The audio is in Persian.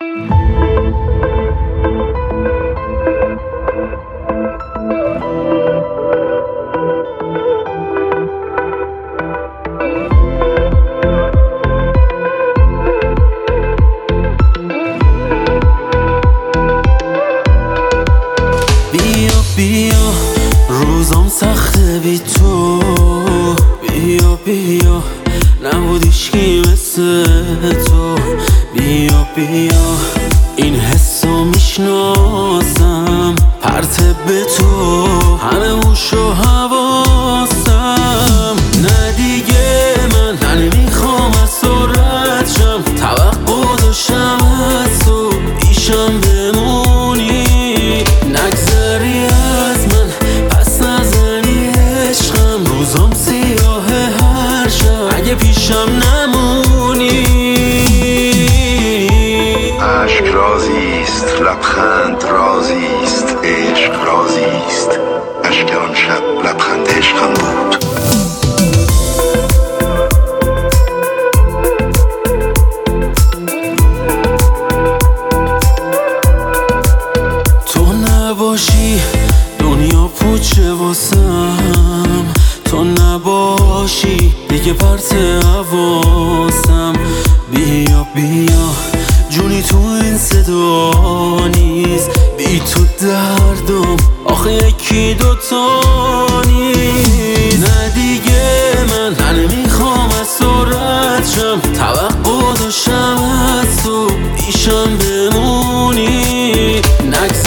بیا روزام سخته بی تو، بیا نبود هیچکی مثل تو. بیا این حسو میشناسم، پرت به تو همه هوش و حواسم. نه دیگه من نمیخوام از تو رد شم، توقع داشتم از تو پیشم بمونی، نگذری از من پس نزنی عشقم. روزام سیاهه هر شب اگه پیشم نمونی. عشق رازیست، لبخند رازیست، عشق رازیست. اشک آن شب لبخند عشقم بود. تو نباشی دنیا پوچه واسم، تو نباشی دیگه پرت حواسم. بیا جونی تو این صدا نیست، بی تو دردم آخه یکی دوتا نیست. نه دیگه من نمیخوام از تو رد شم، توقع داشتم از تو پیشم بمونی،